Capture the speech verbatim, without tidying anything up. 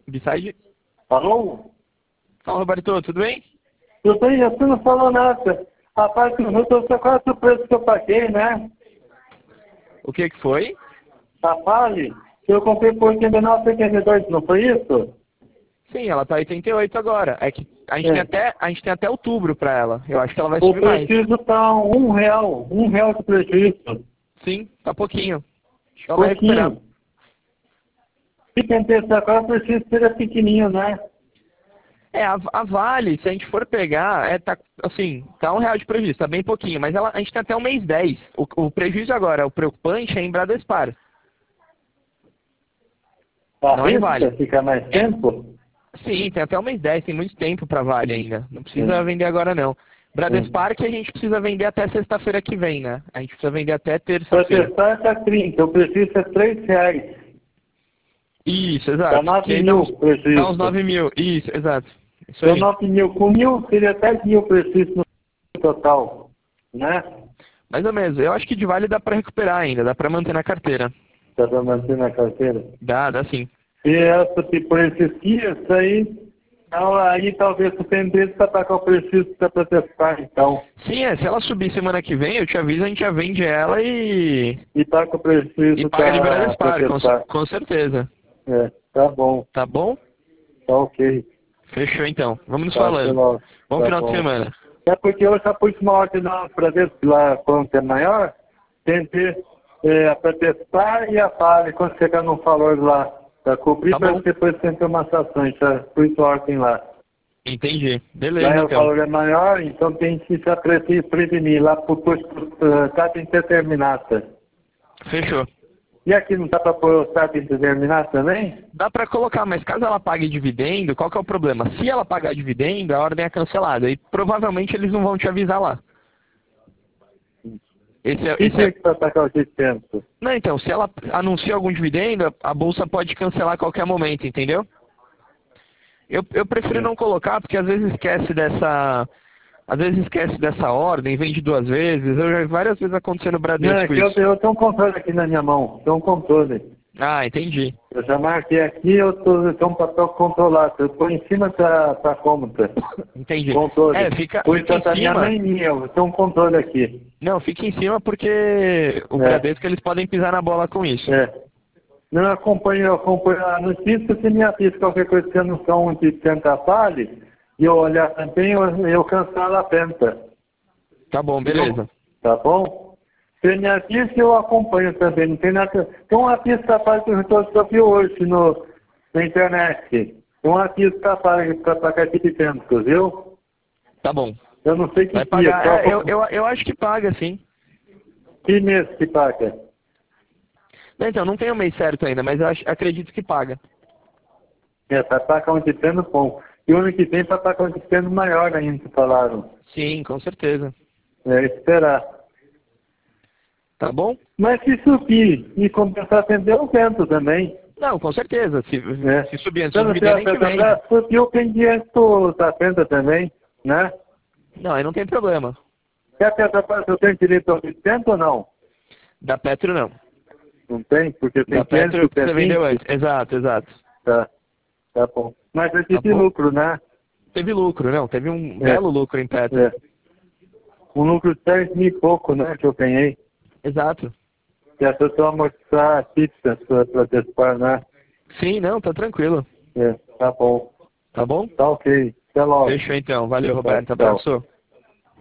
B-Side? Alô? Fala, Roberto, tudo bem? Eu bem, você não falou nada. Rapaz, eu tô só quase o preço que eu paguei, né? O que que foi? A Vale, que eu comprei por oitenta e nove, oitenta e dois, não foi isso? Sim, ela tá oitenta e oito agora. É que a gente, É. tem, até, a gente tem até outubro pra ela. Eu acho que ela vai O subir mais. prejuízo tá um real, um real de prejuízo. Sim, tá pouquinho. Acho que ela vai recuperar. Pouquinho. Se tentei agora, o prejuízo seria pequenininho, né? É, a, a Vale, se a gente for pegar, é, tá, assim, tá um real de prejuízo, tá bem pouquinho, mas ela, a gente tem até o mês dez. O, o prejuízo agora, o preocupante é em Bradespar, não é em Arrisca, Vale. fica mais É, tempo? sim, tem até o mês dez, tem muito tempo pra Vale ainda. Não precisa Sim. vender agora não. Sim. Bradespar que a gente precisa vender até sexta-feira que vem, né? A gente precisa vender até Para terça-feira. testar está trinta, o prejuízo é três reais. Isso, Dá exato. Que nove aí dá mil uns, dá uns prejuízo. nove mil. Isso, exato. Isso Então aí. nove mil com mil seria dez mil prejuízo no total, né? Mais ou menos. Eu acho que de Vale dá pra recuperar ainda, dá pra manter na carteira. Dá para manter na carteira. Dá, dá sim. E essa, se por esses dias aí, então, aí talvez o tendência para atacar o prejuízo para testar, então. Sim, é, se ela subir semana que vem, eu te aviso, a gente já vende ela e, E tá com o e prejuízo paga de para Bradespar, com, testar. com certeza. É, tá bom, Tá bom? tá ok. Fechou então. Vamos nos Tá, até falando. logo. Bom Tá final de bom. semana. É porque eu já pus uma ordem lá para ver se lá quanto é maior, tentei é, para testar e a Vale, quando chegar no valor lá para cobrir, Tá para bom. depois tentar uma ações, já pus ordem lá. Entendi. Lá Beleza é o então. valor é maior, então tem que se pre- prevenir lá por data indeterminada. Fechou. E aqui não dá para pôr o data indeterminada também? Dá pra colocar, mas caso ela pague dividendo, qual que é o problema? Se ela pagar dividendo, a ordem é cancelada. E provavelmente eles não vão te avisar lá. Esse é, Que esse é... dia que vai atacar o tempo? Não, então, se ela anuncia algum dividendo, a bolsa pode cancelar a qualquer momento, entendeu? Eu, eu prefiro não colocar, porque às vezes esquece dessa. Às vezes esquece dessa ordem, vende duas vezes. Eu já várias vezes aconteceu no Não, é Bradesco que eu, isso. eu tenho um controle aqui na minha mão, tenho um controle. Ah, entendi. Eu já marquei aqui, eu tô, tenho um papel controlado, eu estou em cima da, da cômoda. Entendi. Controle. É, fica, Por fica em enquanto a minha cima. mãe minha, eu tenho um controle aqui. Não, fica em cima porque o É, Bradesco eles podem pisar na bola com isso. é. Não, eu acompanho, eu acompanho a notícia, se me avisa qualquer coisa que eu não sou um de tanta Vale, e eu olhar também, eu, eu cancelo a venda. Tá bom, beleza. Tá bom? Se me avisa, eu acompanho também, não tem nada. Tem uma pista Vale que eu estou viu hoje no, na internet. Tem uma pista Vale para pagar dividendos, viu? Tá bom. Eu não sei que Vai dia, pagar. só É, eu, eu, eu acho que paga, sim. que mês que paga. Não, então, não tem o mês certo ainda, mas eu acho, acredito que paga. É, para pagar um dividendo bom. E o ano que vem para pagar um dividendo maior ainda, que falaram. Sim, com certeza. É, esperar. Tá bom? Mas se subir e compensar vender, eu vendo também. Não, com certeza. Se, Né? se subir antes do Então, se dividendo, a a gente vende. Petrobras subiu, tem direito da venda também, né? Não, aí não tem problema. Se a Petrobras eu tenho direito ao dividendo ou não? Da Petro, não. Não tem, porque tem Da quinhentos Petro, e você vendeu vinte. antes. Exato, exato. Tá, tá bom. Mas eu Tá tive bom? lucro, né? Teve lucro, não. Teve um É, belo lucro em Petro. é. Um lucro de dez mil e pouco, né, que eu ganhei. Exato. Que a pessoa amortizar a pizza para despar, né? Sim, não, tá tranquilo. É, tá bom. Tá bom? Tá ok. Até logo. Fechou então. Valeu, Tá, Roberto. tchau. Abraço.